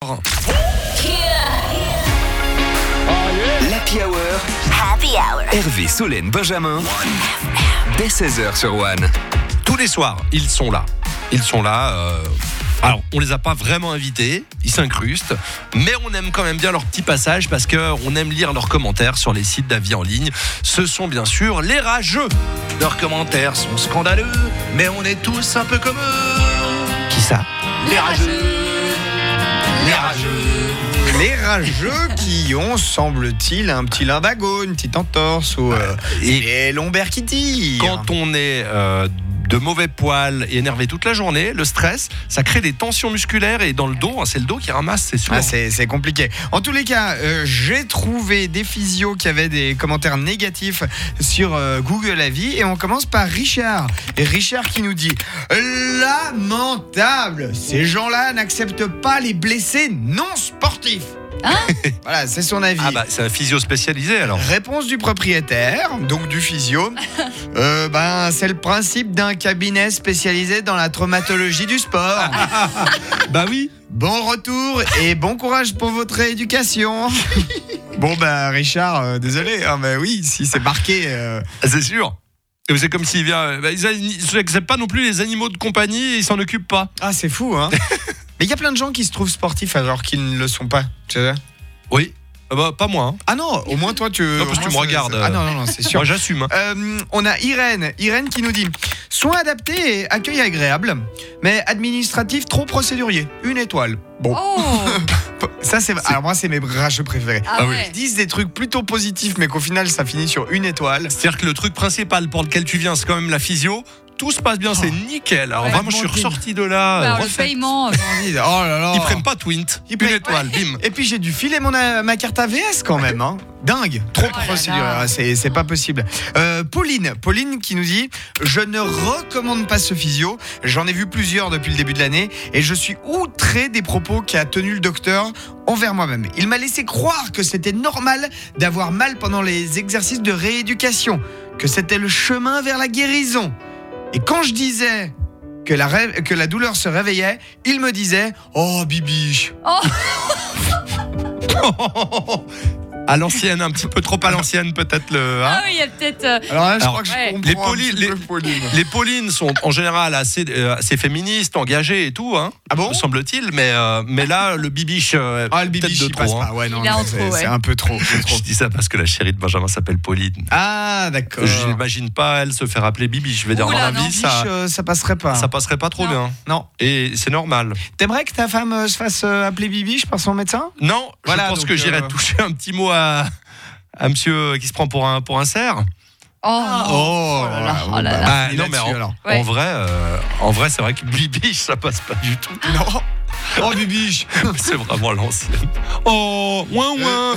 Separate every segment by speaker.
Speaker 1: soir.
Speaker 2: L'Happy Hour.
Speaker 3: Happy Hour.
Speaker 2: Hervé, Solène, Benjamin. Dès 16h sur One.
Speaker 1: Tous les soirs, ils sont là. Alors, on les a pas vraiment invités, ils s'incrustent, mais on aime quand même bien leur petit passage parce qu'on aime lire leurs commentaires sur les sites d'avis en ligne. Ce sont bien sûr les rageux. Leurs commentaires sont scandaleux, mais on est tous un peu comme eux. Qui ça ?
Speaker 3: Les rageux.
Speaker 4: Les rageux qui ont, semble-t-il, un petit lumbago, une petite entorse ou les lombaires qui tirent.
Speaker 1: Quand on est de mauvais poils et énervé toute la journée, le stress, ça crée des tensions musculaires et dans le dos, c'est le dos qui ramasse, c'est sûr.
Speaker 4: Ah, c'est compliqué. En tous les cas, j'ai trouvé des physios qui avaient des commentaires négatifs sur Google Avis et on commence par Richard. Et Richard qui nous dit « Lamentable, ces gens-là n'acceptent pas les blessés non sportifs. » Voilà, c'est son avis.
Speaker 1: Ah bah c'est un physio spécialisé alors.
Speaker 4: Réponse du propriétaire, donc du physio. C'est le principe d'un cabinet spécialisé dans la traumatologie du sport.
Speaker 1: Bah oui.
Speaker 4: Bon retour et bon courage pour votre rééducation. Bon Richard, désolé, mais oui, si c'est marqué.
Speaker 1: C'est sûr. C'est comme s'il vient. Ils n'acceptent pas non plus les animaux de compagnie et ils s'en occupent pas.
Speaker 4: Ah, c'est fou, hein. Mais il y a plein de gens qui se trouvent sportifs alors qu'ils ne le sont pas. Tu sais?
Speaker 1: Oui. Pas moi. Hein.
Speaker 4: Ah non, au moins toi tu.
Speaker 1: Non, parce que tu me regardes.
Speaker 4: Ah non, c'est sûr.
Speaker 1: Moi j'assume.
Speaker 4: On a Irène qui nous dit soins adaptés et accueil agréable, mais administratif trop procédurier. 1 étoile. Bon.
Speaker 3: Oh.
Speaker 4: Ça c'est. Alors moi c'est mes rageux préférés.
Speaker 3: Ah ouais.
Speaker 4: Ils disent des trucs plutôt positifs, mais qu'au final ça finit sur 1 étoile.
Speaker 1: C'est-à-dire que le truc principal pour lequel tu viens, c'est quand même la physio. Tout se passe bien, c'est nickel. Alors vraiment, je suis ressorti de là.
Speaker 3: Alors, le paiement.
Speaker 4: Oh là là.
Speaker 1: Ils prennent pas Twint.
Speaker 4: Ils
Speaker 1: 1
Speaker 4: payent-
Speaker 1: étoile, bim.
Speaker 4: Et puis j'ai dû filer ma carte AVS quand même, hein. Dingue, trop
Speaker 3: là
Speaker 4: procédure,
Speaker 3: là.
Speaker 4: c'est pas possible. Pauline qui nous dit je ne recommande pas ce physio, j'en ai vu plusieurs depuis le début de l'année et je suis outré des propos qu'a tenu le docteur envers moi-même. Il m'a laissé croire que c'était normal d'avoir mal pendant les exercices de rééducation, que c'était le chemin vers la guérison. Et quand je disais que la douleur se réveillait, il me disait « Oh, bibiche !»
Speaker 1: À l'ancienne, un petit peu trop à l'ancienne, peut-être le.
Speaker 3: Ah oui, il y a peut-être.
Speaker 4: Alors là, je
Speaker 1: Alors,
Speaker 4: crois que je
Speaker 3: ouais.
Speaker 4: comprends
Speaker 1: Les Les Paulines sont en général assez féministes, engagées et tout, hein,
Speaker 4: Ah bon?
Speaker 1: semble-t-il, mais là, le bibiche,
Speaker 4: le
Speaker 1: peut-être
Speaker 4: bibiche,
Speaker 1: de
Speaker 4: il
Speaker 1: trop.
Speaker 4: passe
Speaker 1: Hein.
Speaker 4: pas. Ouais, non,
Speaker 3: Il est en
Speaker 4: c'est
Speaker 3: trop, ouais.
Speaker 4: c'est un peu trop. c'est trop.
Speaker 1: Je dis ça parce que la chérie de Benjamin s'appelle Pauline.
Speaker 4: Ah, d'accord.
Speaker 1: Je n'imagine pas elle se faire appeler bibiche. Je vais dire, dans
Speaker 3: Oula,
Speaker 1: la
Speaker 3: non,
Speaker 1: vie, ça
Speaker 4: Ça passerait pas.
Speaker 1: passerait pas trop
Speaker 3: Non.
Speaker 1: bien.
Speaker 4: Non.
Speaker 1: Et c'est normal.
Speaker 4: T'aimerais que ta femme se fasse appeler bibiche par son médecin?
Speaker 1: Non,
Speaker 4: Voilà,
Speaker 1: je pense
Speaker 4: donc,
Speaker 1: que j'irai toucher un petit mot à monsieur qui se prend pour un cerf.
Speaker 3: Oh,
Speaker 4: Oh
Speaker 3: là là,
Speaker 4: bon,
Speaker 3: oh là là.
Speaker 1: Ah,
Speaker 4: fini
Speaker 1: non, mais
Speaker 4: là-dessus, alors.
Speaker 3: Ouais.
Speaker 1: en vrai, c'est vrai que bibiche, ça passe pas du tout.
Speaker 4: Non. Oh, bibiche.
Speaker 1: C'est vraiment l'ancienne. Oh, ouin ouin.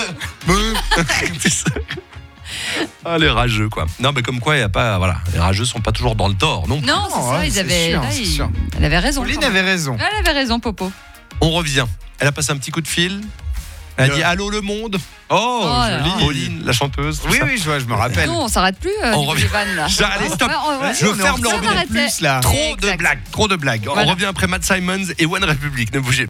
Speaker 1: Ah, les rageux, quoi. Non, mais comme quoi, il y a pas, voilà, les rageux sont pas toujours dans le tort, non.
Speaker 3: Non, c'est ça,
Speaker 4: ouais,
Speaker 3: ils
Speaker 4: c'est
Speaker 3: avaient.
Speaker 4: sûr,
Speaker 3: là,
Speaker 4: c'est sûr.
Speaker 3: Elle avait raison.
Speaker 4: Pauline
Speaker 3: quand même.
Speaker 4: avait raison.
Speaker 3: Elle avait raison, Popo.
Speaker 1: On revient. Elle a passé un petit coup de fil. Elle a dit allô le monde.
Speaker 4: Oh,
Speaker 3: là
Speaker 4: joli.
Speaker 3: là.
Speaker 1: Pauline, la chanteuse. tout
Speaker 4: Oui,
Speaker 1: ça.
Speaker 4: oui, je me rappelle.
Speaker 3: Non, on s'arrête plus.
Speaker 1: On
Speaker 3: niveau
Speaker 1: revient.
Speaker 3: des vannes, là.
Speaker 1: Allez, stop. Je
Speaker 4: on est
Speaker 1: ferme
Speaker 4: en
Speaker 1: le
Speaker 4: retard
Speaker 1: robinet.
Speaker 4: en plus, là.
Speaker 1: Trop de
Speaker 3: Exact.
Speaker 1: blagues, trop de blagues.
Speaker 3: Voilà.
Speaker 1: On revient après Matt Simons et One Republic. Ne bougez pas.